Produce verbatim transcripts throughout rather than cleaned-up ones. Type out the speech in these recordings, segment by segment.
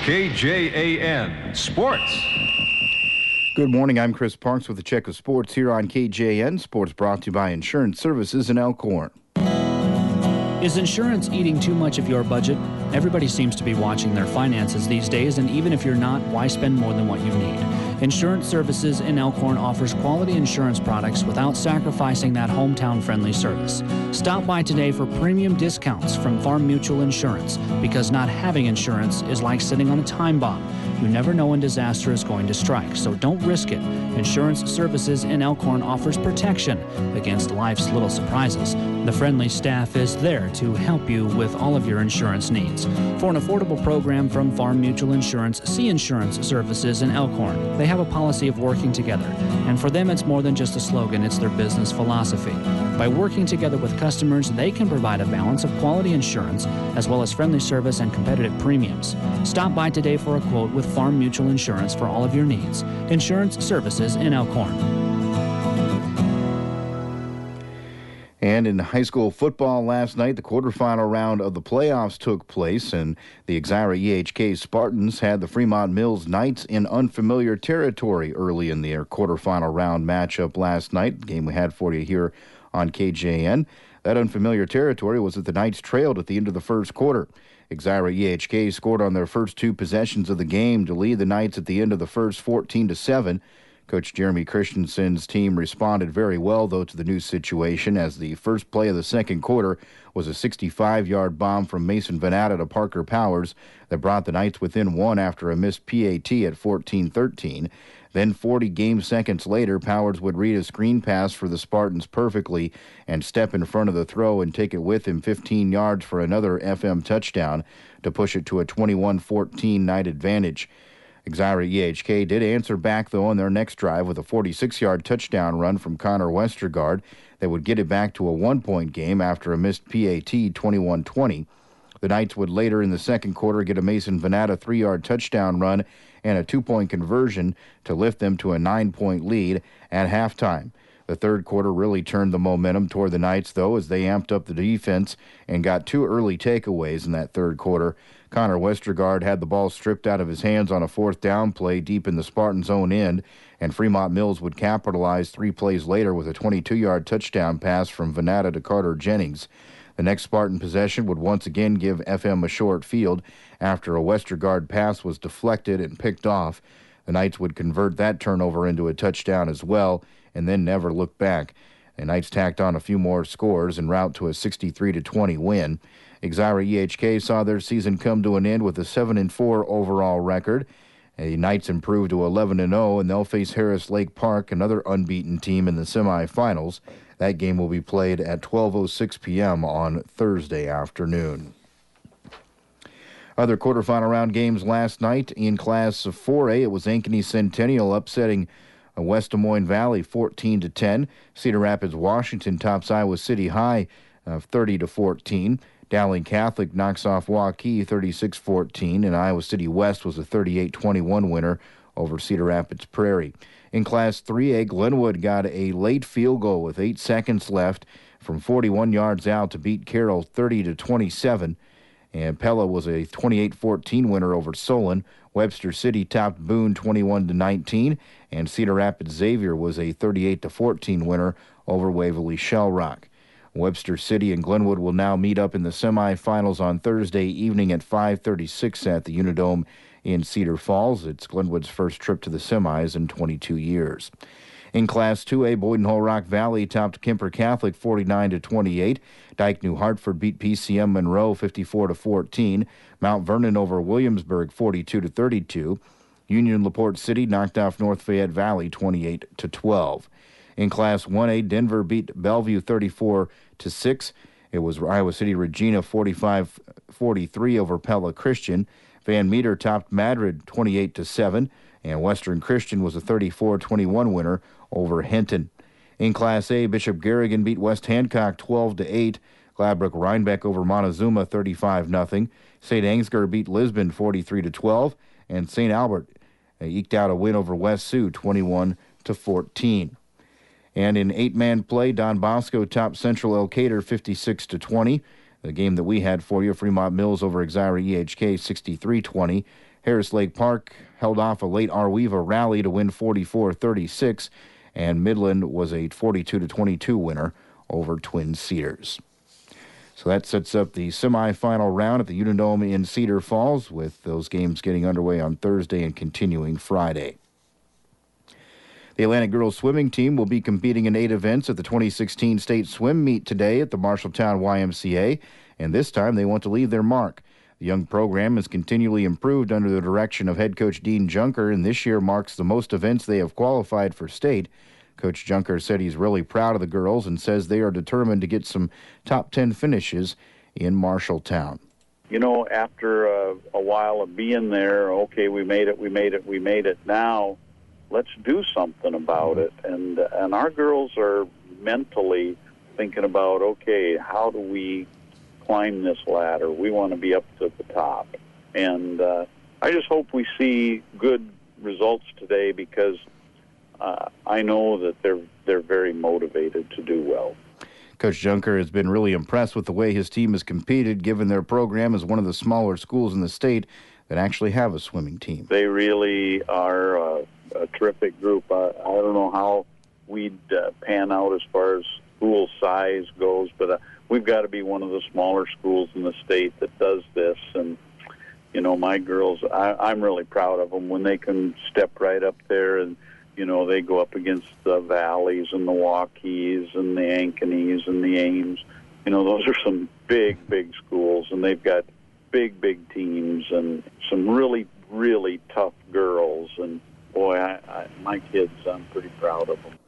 K J A N Sports. Good morning. I'm Chris Parks with the Check of Sports here on K J A N Sports, brought to you by Insurance Services in Elkhorn. Is insurance eating too much of your budget? Everybody seems to be watching their finances these days, and even if you're not, why spend more than what you need? Insurance Services in Elkhorn offers quality insurance products without sacrificing that hometown-friendly service. Stop by today for premium discounts from Farm Mutual Insurance, because not having insurance is like sitting on a time bomb. You never know when disaster is going to strike, so don't risk it. Insurance Services in Elkhorn offers protection against life's little surprises. The friendly staff is there to help you with all of your insurance needs. For an affordable program from Farm Mutual Insurance, see Insurance Services in Elkhorn. They have a policy of working together, and for them it's more than just a slogan, it's their business philosophy. By working together with customers, they can provide a balance of quality insurance as well as friendly service and competitive premiums. Stop by today for a quote with Farm Mutual Insurance for all of your needs. Insurance Services in Elkhorn. And in high school football last night, the quarterfinal round of the playoffs took place, and the Exira E H K Spartans had the Fremont Mills Knights in unfamiliar territory early in their quarterfinal round matchup last night. The game we had for you here on K J N. That unfamiliar territory was that the Knights trailed at the end of the first quarter. Exira E H K scored on their first two possessions of the game to lead the Knights at the end of the first fourteen to seven. Coach Jeremy Christensen's team responded very well, though, to the new situation, as the first play of the second quarter was a sixty-five-yard bomb from Mason Venata to Parker Powers that brought the Knights within one after a missed P A T at fourteen thirteen. Then forty game seconds later, Powers would read a screen pass for the Spartans perfectly and step in front of the throw and take it with him fifteen yards for another F M touchdown to push it to a twenty-one fourteen Knight advantage. Exira E H K did answer back, though, on their next drive with a forty-six-yard touchdown run from Connor Westergaard that would get it back to a one-point game after a missed P A T twenty-one twenty. The Knights would later in the second quarter get a Mason Venata three-yard touchdown run and a two-point conversion to lift them to a nine-point lead at halftime. The third quarter really turned the momentum toward the Knights, though, as they amped up the defense and got two early takeaways in that third quarter. Connor Westergaard had the ball stripped out of his hands on a fourth down play deep in the Spartans' own end, and Fremont Mills would capitalize three plays later with a twenty-two-yard touchdown pass from Venata to Carter Jennings. The next Spartan possession would once again give F M a short field after a Westergaard pass was deflected and picked off. The Knights would convert that turnover into a touchdown as well and then never look back. The Knights tacked on a few more scores en route to a sixty-three to twenty win. Exira E H K saw their season come to an end with a seven and four overall record. The Knights improved to eleven and oh, and they'll face Harris Lake Park, another unbeaten team, in the semifinals. That game will be played at twelve oh six p.m. on Thursday afternoon. Other quarterfinal round games last night in Class four A, it was Ankeny Centennial upsetting West Des Moines Valley fourteen to ten. Cedar Rapids, Washington tops Iowa City High uh, thirty to fourteen. Dowling Catholic knocks off Waukee thirty-six fourteen, and Iowa City West was a thirty-eight twenty-one winner over Cedar Rapids Prairie. In Class three A, Glenwood got a late field goal with eight seconds left from forty-one yards out to beat Carroll thirty to twenty-seven. And Pella was a twenty-eight fourteen winner over Solon. Webster City topped Boone twenty-one to nineteen, and Cedar Rapids Xavier was a thirty-eight to fourteen winner over Waverly Shell Rock. Webster City and Glenwood will now meet up in the semifinals on Thursday evening at five thirty-six at the Unidome in Cedar Falls. It's Glenwood's first trip to the semis in twenty-two years. In Class two A, Boyden Hull Rock Valley topped Kemper Catholic forty-nine to twenty-eight. Dike New Hartford beat P C M Monroe fifty-four to fourteen. Mount Vernon over Williamsburg forty-two to thirty-two. Union LaPorte City knocked off North Fayette Valley twenty-eight to twelve. In Class one A, Denver beat Bellevue thirty-four to six. It was Iowa City Regina forty-five forty-three over Pella Christian. Van Meter topped Madrid twenty-eight to seven, and Western Christian was a thirty-four twenty-one winner over Henton. In Class A, Bishop Garrigan beat West Hancock twelve to eight. Gladbrook Rhinebeck over Montezuma thirty-five nothing. Saint Ansgar beat Lisbon forty-three to twelve, and Saint Albert eked out a win over West Sioux twenty-one to fourteen. And in eight-man play, Don Bosco topped Central Elkader fifty-six to twenty. The game that we had for you, Fremont Mills over Exira E H K sixty-three twenty. Harris Lake Park held off a late Arweva rally to win forty-four thirty-six, and Midland was a forty-two to twenty-two winner over Twin Cedars. So that sets up the semifinal round at the Unidome in Cedar Falls, with those games getting underway on Thursday and continuing Friday. The Atlantic girls swimming team will be competing in eight events at the twenty sixteen state swim meet today at the Marshalltown Y M C A, and this time they want to leave their mark. The young program has continually improved under the direction of head coach Dean Junker, and this year marks the most events they have qualified for state. Coach Junker said he's really proud of the girls and says they are determined to get some top ten finishes in Marshalltown. You know, after uh, a while of being there, okay, we made it, we made it, we made it. Now, let's do something about it. And and our girls are mentally thinking about, okay, how do we climb this ladder? We want to be up to the top. And uh, I just hope we see good results today, because uh, I know that they're they're very motivated to do well. Coach Junker has been really impressed with the way his team has competed, given their program is one of the smaller schools in the state that actually have a swimming team. They really are a, a terrific group. I, I don't know how we'd uh, pan out as far as school size goes, but uh, we've got to be one of the smaller schools in the state that does this. And, you know, my girls, I, I'm really proud of them when they can step right up there and, you know, they go up against the Valleys and the Waukees and the Ankenees and the Ames. You know, those are some big, big schools, and they've got big, big teams and some really, really tough girls. And, boy, I, I, my kids, I'm pretty proud of them.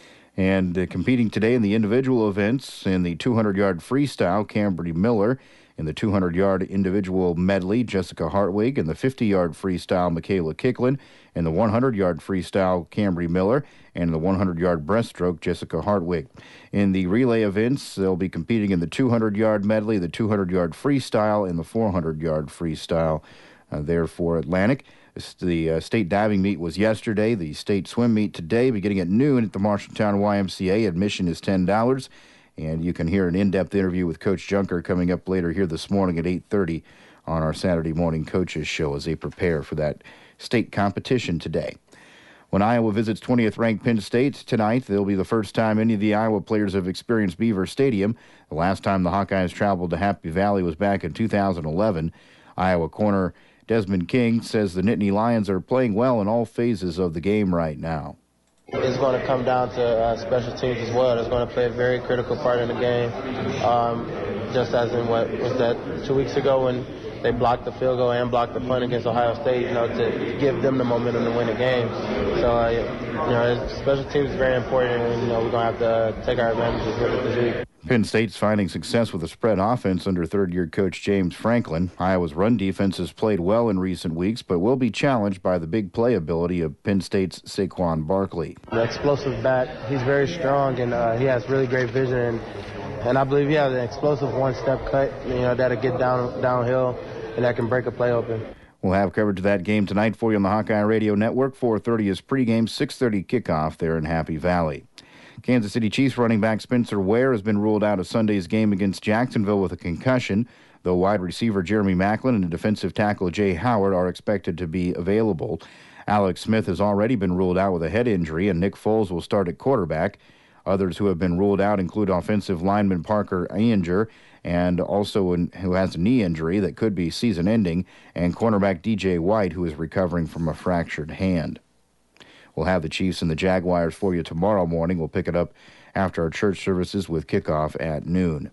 And uh, competing today in the individual events, in the two hundred yard freestyle, Cambry Miller. In the two hundred yard individual medley, Jessica Hartwig. In the fifty yard freestyle, Michaela Kicklin. In the one hundred yard freestyle, Cambry Miller. And in the one hundred yard breaststroke, Jessica Hartwig. In the relay events, they'll be competing in the two hundred yard medley, the two hundred yard freestyle, and the four hundred yard freestyle uh, there for Atlantic. The uh, state diving meet was yesterday. The state swim meet today, beginning at noon at the Marshalltown Y M C A. Admission is ten dollars. And you can hear an in-depth interview with Coach Junker coming up later here this morning at eight thirty on our Saturday morning coaches show as they prepare for that state competition today. When Iowa visits twentieth ranked Penn State tonight, it'll be the first time any of the Iowa players have experienced Beaver Stadium. The last time the Hawkeyes traveled to Happy Valley was back in two thousand eleven. Iowa corner Desmond King says the Nittany Lions are playing well in all phases of the game right now. It's going to come down to uh, special teams as well. It's going to play a very critical part in the game, um, just as in what was that two weeks ago when they blocked the field goal and blocked the punt against Ohio State, you know, to give them the momentum to win the game. So, uh, you know, special teams is very important, and, you know, we're going to have to take our advantages with it this week. Penn State's finding success with a spread offense under third-year coach James Franklin. Iowa's run defense has played well in recent weeks, but will be challenged by the big play ability of Penn State's Saquon Barkley. The explosive back, he's very strong, and uh, he has really great vision, and, and I believe he has an explosive one-step cut, you know, that'll get down downhill, and that can break a play open. We'll have coverage of that game tonight for you on the Hawkeye Radio Network. four thirty is pregame, six thirty kickoff there in Happy Valley. Kansas City Chiefs running back Spencer Ware has been ruled out of Sunday's game against Jacksonville with a concussion, though wide receiver Jeremy Maclin and defensive tackle Jay Howard are expected to be available. Alex Smith has already been ruled out with a head injury, and Nick Foles will start at quarterback. Others who have been ruled out include offensive lineman Parker Ainger, and also an, who has a knee injury that could be season-ending, and cornerback D J White, who is recovering from a fractured hand. We'll have the Chiefs and the Jaguars for you tomorrow morning. We'll pick it up after our church services with kickoff at noon.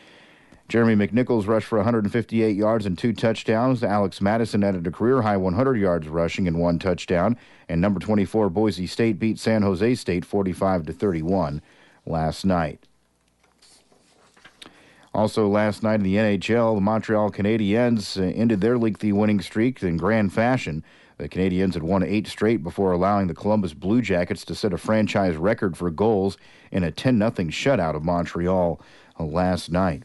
Jeremy McNichols rushed for one hundred fifty-eight yards and two touchdowns. Alex Madison added a career-high one hundred yards rushing and one touchdown. And number twenty-four Boise State beat San Jose State forty-five to thirty-one last night. Also last night in the N H L, the Montreal Canadiens ended their lengthy winning streak in grand fashion. The Canadiens had won eight straight before allowing the Columbus Blue Jackets to set a franchise record for goals in a ten nothing shutout of Montreal last night.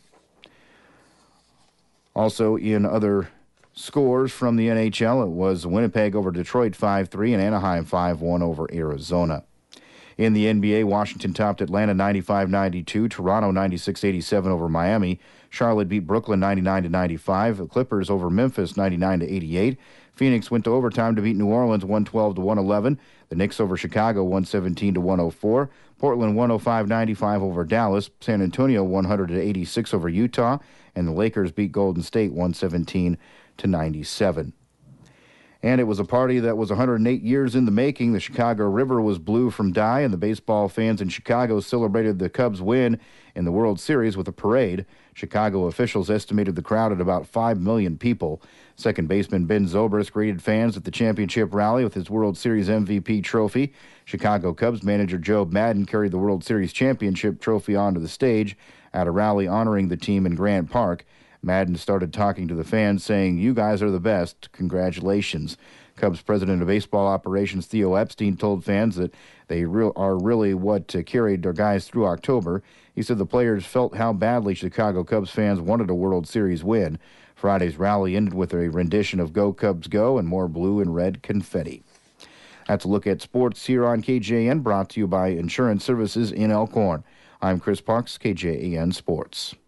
Also in other scores from the N H L, it was Winnipeg over Detroit five three and Anaheim five one over Arizona. In the N B A, Washington topped Atlanta ninety-five ninety-two, Toronto ninety-six eighty-seven over Miami. Charlotte beat Brooklyn ninety-nine to ninety-five, the Clippers over Memphis ninety-nine to eighty-eight. Phoenix went to overtime to beat New Orleans one twelve to one eleven. The Knicks over Chicago one seventeen to one oh four. Portland one oh five ninety-five over Dallas. San Antonio one hundred eighty-six over Utah. And the Lakers beat Golden State one seventeen to ninety-seven. And it was a party that was one hundred eight years in the making. The Chicago River was blue from dye, and the baseball fans in Chicago celebrated the Cubs' win in the World Series with a parade. Chicago officials estimated the crowd at about five million people. Second baseman Ben Zobrist greeted fans at the championship rally with his World Series M V P trophy. Chicago Cubs manager Joe Madden carried the World Series championship trophy onto the stage at a rally honoring the team in Grant Park. Madden started talking to the fans, saying, "You guys are the best. Congratulations." Cubs president of baseball operations Theo Epstein told fans that they re- are really what uh, carried their guys through October. He said the players felt how badly Chicago Cubs fans wanted a World Series win. Friday's rally ended with a rendition of Go Cubs Go and more blue and red confetti. That's a look at sports here on K J A N, brought to you by Insurance Services in Elkhorn. I'm Chris Parks, K J A N Sports.